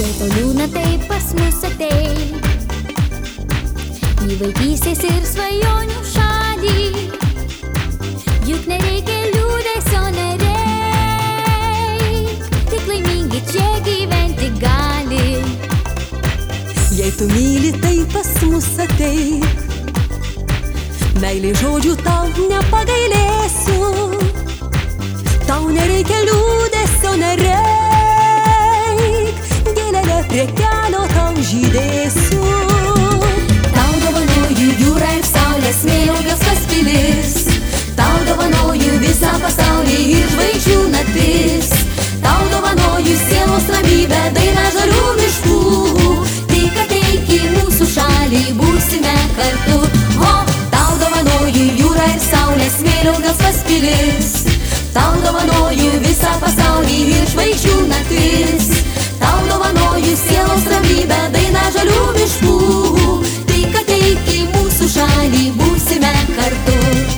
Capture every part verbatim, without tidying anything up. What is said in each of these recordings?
Jei tau liūdna, tai pas mus ateik į vaikystės ir svajonių šalį. Juk nereikia liūdesio, nereik, tik laimingi čia gyventi gali. Jei tu myli, tai pas mus ateik, meilės žodžių tau nepagailėsiu. Tau nereikia liūdesio, nereik, gėlelę prie kelio tau žydėsiu. Tau dovanoju jūrą ir saulę, smėlio gelsvas pilis. Tau dovanoju visą pasaulį ir žvaigždžių naktis. Tau dovanoju sielos ramybę, dainą žalių miškų. Tik ateik į mūsų šalį, būsime kartu. O, tau dovanoju jūrą ir saulę, smėlio gelsvas pilis. Tau dovanoju visą pasaulį ir žvaigždžių naktis. Tau dovanoju sielos ramybę, dainą žalių miškų. Tik ateik į mūsų šalį, būsime kartu.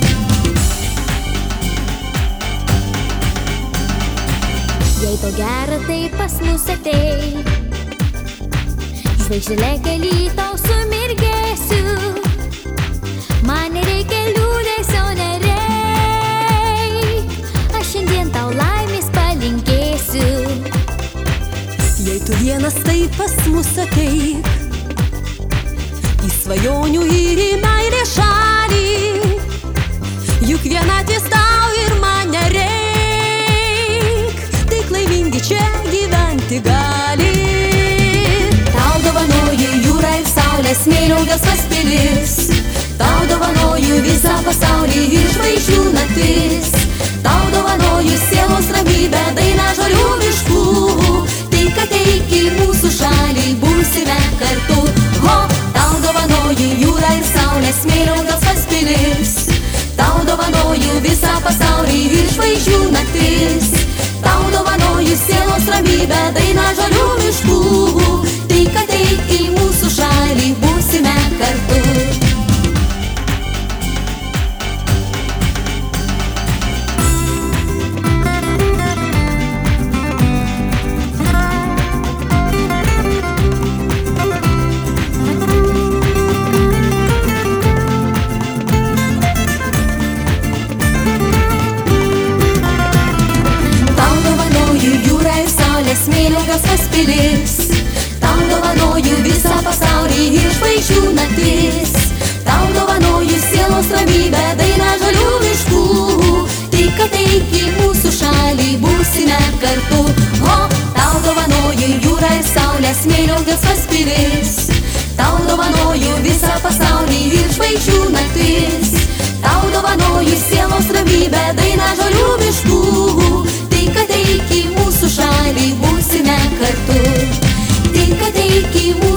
Jei tau gera, tai pas mus ateik, žvaigždėlė kely tau sumirgėsiu. Man nereikia liūdesio, nereik, aš šiandien tau laimės palinkėsiu. Jei tu vienas, tai pas mus ateik į svajonių ir į meilės šalį. Juk vienatvės tau ir man nereik, tik laimingi čia gyventi gali. Tau dovanoju jūrą ir saulę, smėlio gelsvas pilis. Tau dovanoju visą pasaulį ir žvaigždžių naktis. Tau dovanoju sielos ramybę, dainą žalių miškų. Tik ateik į mūsų šalį, būsime kartu. O, tau dovanoju jūrą ir saulę, smėlio gelsvas pilis. Tau dovanoju visą pasaulį ir žvaigždžių naktis. Tau dovanoju sielos ramybę, dainą žalių miškų. Tik ateik į mūsų šalį, būsime kartu. Smėlio gelsvas pilis. Tau dovanoju visą pasaulį ir žvaigždžių naktis. Tau dovanoju sielos ramybę, dainą žalių miškų. Tik ateik į mūsų šalį, būsime kartu. O, tau dovanoju jūrą ir saulę, smėlio gelsvas pilis. Tau dovanoju visą pasaulį ir žvaigždžių naktis. Tau dovanoju sielos ramybę, dainą žalių miškų. Tik ateik į mūsų šalį, būsime kartu. Tik ateik į mūsų